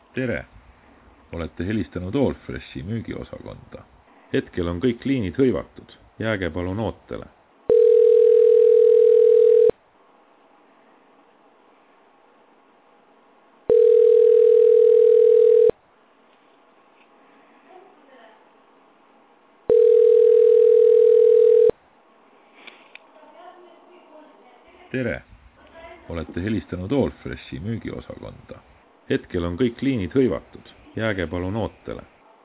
Tere! Olete helistanud Allfreshi müügiosakonda. Hetkel on kõik liinid hõivatud. Jääge palun ootele. Tere! Olete helistanud Allfreshi müügiosakonda. Hetkel on kõik liinid hõivatud. Jääge palun ootele.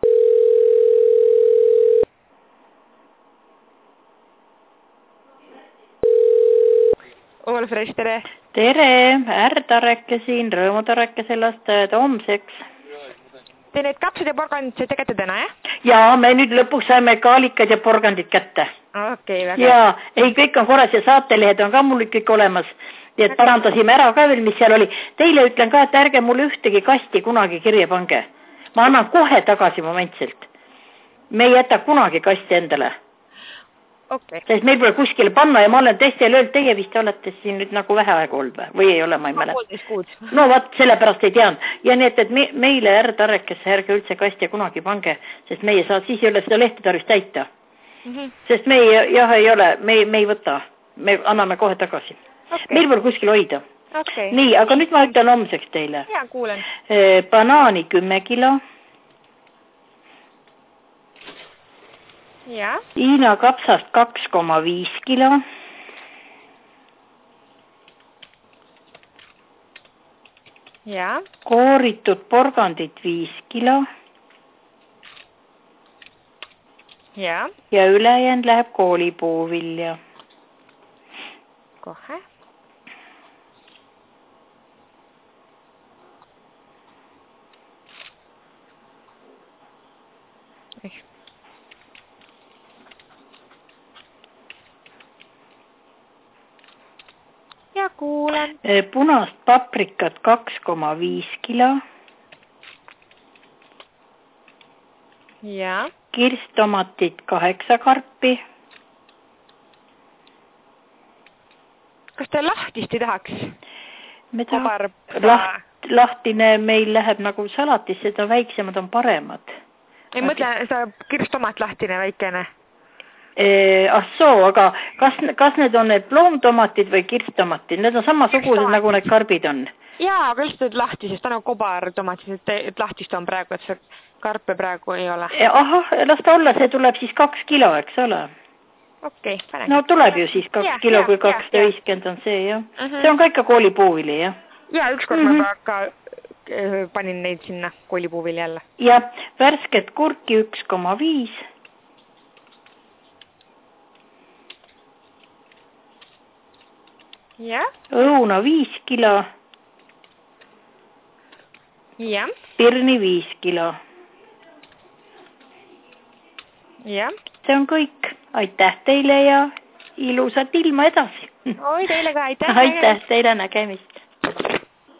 Allfresh, tere! Tere! Tareke siin, Rõõmutareke sellest homseks. Te need kapsad ja porgandid saite kätte täna, jah? Jaa, me nüüd lõpuks saime kaalikad ja porgandid kätte. Okei, väga. Jaa, ei, kõik on korras ja saatelehed on ka mul kõik olemas. Nii et parandasime ära ka veel, mis seal oli. Teile ütlen ka, et ärge mulle ühtegi kasti kunagi kirja pange. Ma annan kohe tagasi momentselt. Me ei jäta kunagi kasti endale. Okay. Sest meil pole kuskile panna ja ma olen teistele öelnud, teie vist olete siin nüüd nagu vähe aega olnud või ei ole, ma ei mäleta. 13 kuud. No vaat, sellepärast ei teanud. Ja nii, et meile Tarekesse ärge üldse kasti kunagi pange, sest meie saad siis ei ole seda lehte tarvist täita. Sest me ei ole, me ei võta. Me anname kohe tagasi. Okay. Meil pole kuskil hoida. Okay. Nii, aga nüüd ma ütlen homseks teile. Jaa, kuulen. Banaani 10 kilo. Ja. Hiina kapsast 2,5 kilo. Ja. Kooritud porgandit 5 kilo. Ja. Ja ülejäänud läheb koolipuuvilja. Kohe. Ja kuulen. Punast paprikat 2,5 kilo. Ja. Kirstomatit 8 karpi. Kas te lahtist ei tahaks? Lahtine meil läheb nagu salatis, seda väiksemad on paremad. Ei mõtle, seda kirstomat lahtine väikene. Aga kas need on need ploomtomatid või kirstomatid? Need on samasugused nagu need karbid on. Jaa, aga lihtsalt lahtisest, ta on kobartomatid, et lahtist on praegu, et see karpe praegu ei ole. Ahah, las ta olla, see tuleb siis 2 kilo, eks ole? Okei, pane. No tuleb ju siis 2 kilo, kui 250 on see, jah. See on ka ikka koolipuuvili, jah? Jaa, ükskord ma ka panin neid sinna koolipuuvili jälle. Ja värsket kurki 1,5. Ja. Õuna 5 kilo. Ja. Pirni 5 kilo. Ja. See on kõik. Aitäh teile ja ilusat ilma edasi. Oi, teile ka aitäh. Aitäh teile, nägemist.